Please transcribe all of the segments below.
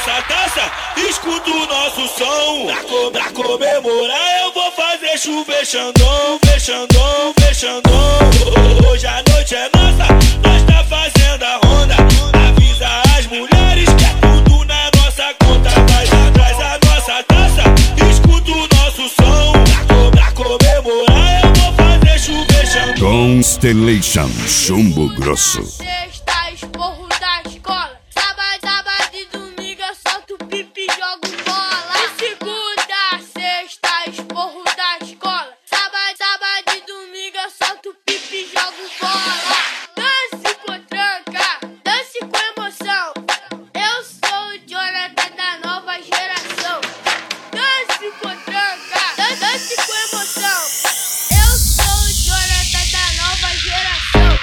nossa taça, escuta o nosso som. Pra comemorar eu vou fazer chover Xandão, Xandão, Xandão. Hoje a noite é nossa, nós tá fazendo a ronda. Avisa as mulheres que é tudo na nossa conta. Traz a nossa taça, escuta o nosso som. Pra comemorar eu vou fazer chover Xandão. Constellation, Chumbo Grosso. Sexta, esporro da escola. Sábado e domingo eu solto pipi e jogo bola. Segunda, sexta, esporro da escola. Sábado e domingo eu solto pipi e jogo bola. Dance com tranca, dance com emoção. Eu sou o Jonathan da nova geração. Dance com tranca, dance com emoção. Eu sou o Jonathan da nova geração.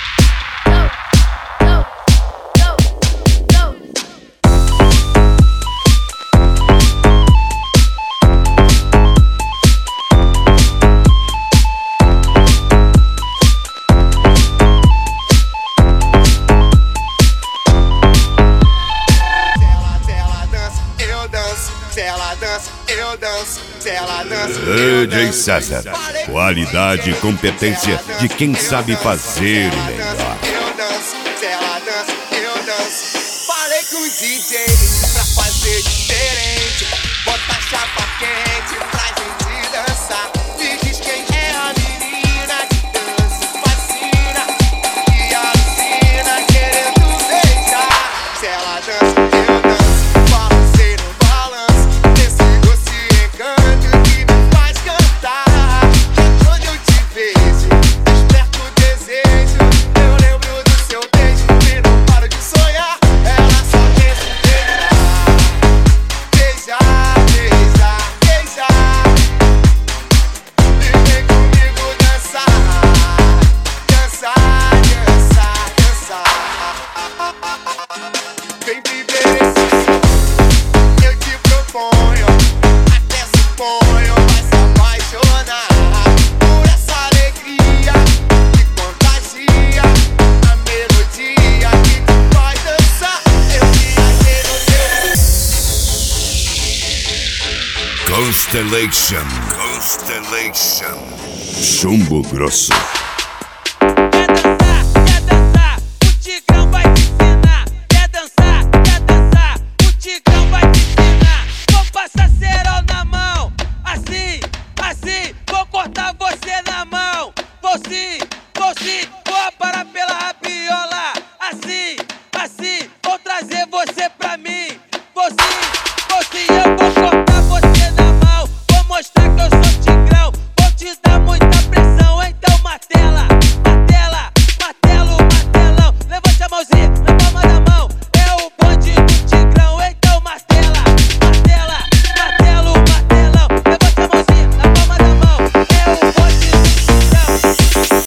Se ela dança, eu danço. Se ela dança, DJ César, qualidade e competência de quem sabe fazer o melhor. eu danço. Se ela dança, eu danço. Falei com o DJ pra fazer diferente. Bota a chapa quente pra gente dançar. Me diz quem é a menina que dança, fascina e alucina, querendo beijar. Se ela dança, eu danço. Balancei no balanço, desse doce encanto que me faz cantar. E quando eu te vejo, desperto o desejo. Eu lembro do seu beijo e não paro de sonhar. Ela só pensa em beijar, beijar, beijar, beijar. E vem comigo dançar, dançar, dançar, dançar. Vem viver esse sonho, eu te proponho. Até suponho, vai se apaixonar por essa alegria que contagia, a melodia que te faz dançar. Eu viajei no teu Constellation, Chumbo Grosso.